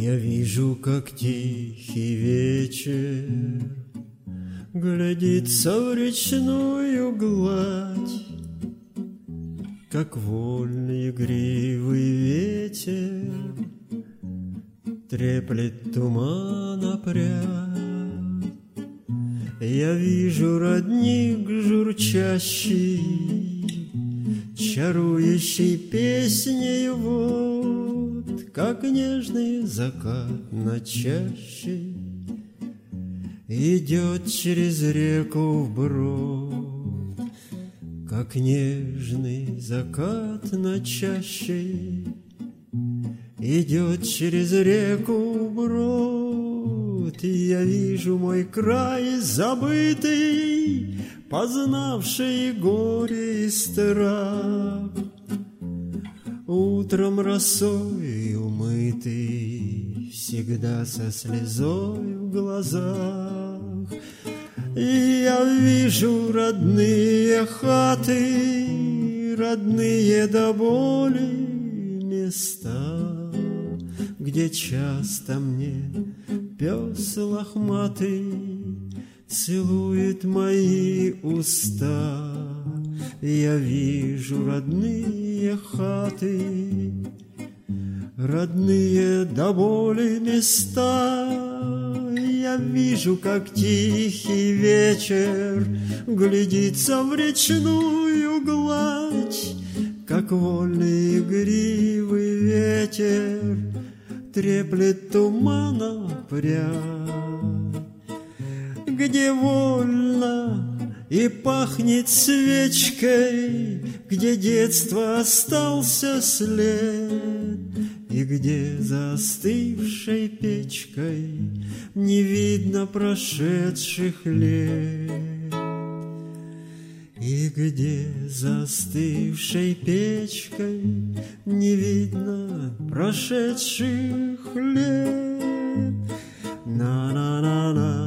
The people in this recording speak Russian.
Я вижу, как тихий вечер глядится в речную гладь, как вольный игривый ветер треплет тумана прядь. Я вижу родник журчащий, чарующий песней вод, как нежный закат на чаще идет через реку вброд, как нежный закат на чаще идет через реку вброд. И я вижу мой край забытый, познавший горе и страх, утром росой умытый, всегда со слезой в глазах. И я вижу родные хаты, родные до боли места, где часто мне пес лохматый целует мои уста. Я вижу родные хаты, родные до боли места. Я вижу, как тихий вечер глядится в речную гладь, как вольный игривый ветер треплет тумана прядь, где вольно и пахнет свечкой, где детства остался след, и где за остывшей печкой не видно прошедших лет, и где за остывшей печкой не видно прошедших лет. На-на-на-на.